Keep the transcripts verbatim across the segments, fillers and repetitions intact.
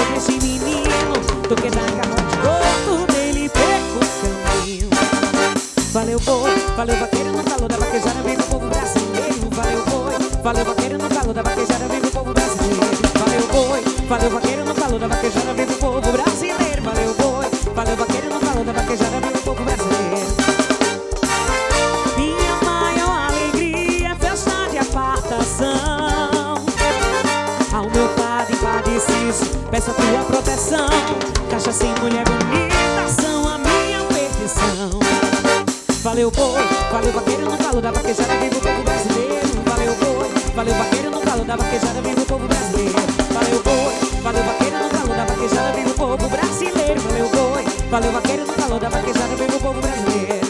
sobre esse menino. Tô quebrando garrote, corpo dele, perco o caminho. Valeu boi, valeu vaqueiro no calor da vaquejada, vive o povo brasileiro. Valeu boi, valeu vaqueiro no calor da vaquejada, vive o povo brasileiro. Valeu boi, valeu vaqueiro no calor da vaquejada, vive o povo brasileiro. Valeu boi, valeu vaqueiro no calor da vaquejada, vive o povo brasileiro. Minha maior alegria é festa de apartação. Ao meu padre padecido, peço a tua proteção. Cachaça e mulher bonita são a minha perdição. Valeu boi, valeu vaqueiro no calor da vaquejada, vive o povo brasileiro. Valeu boi, valeu vaqueiro no calor da vaquejada, vive o povo brasileiro. Valeu boi, valeu vaqueiro no calor da vaquejada, vive o povo brasileiro. Valeu boi, valeu vaqueiro no calor da vaquejada, vive o povo brasileiro.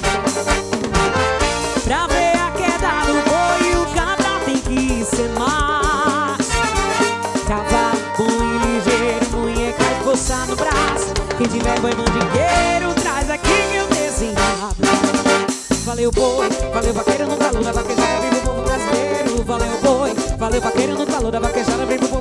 Pra ver a queda do boi, o cabra tem que ser mais. Cavalo bom e ligeiro, mulher cai coçar no braço. Quem tiver boi mandingueiro, traz aqui que eu desenhado. Valeu boi, valeu vaqueiro no calor da vaquejada, vive o povo brasileiro. Valeu boi, valeu vaqueiro no calor da vaquejada, vive o povo brasileiro.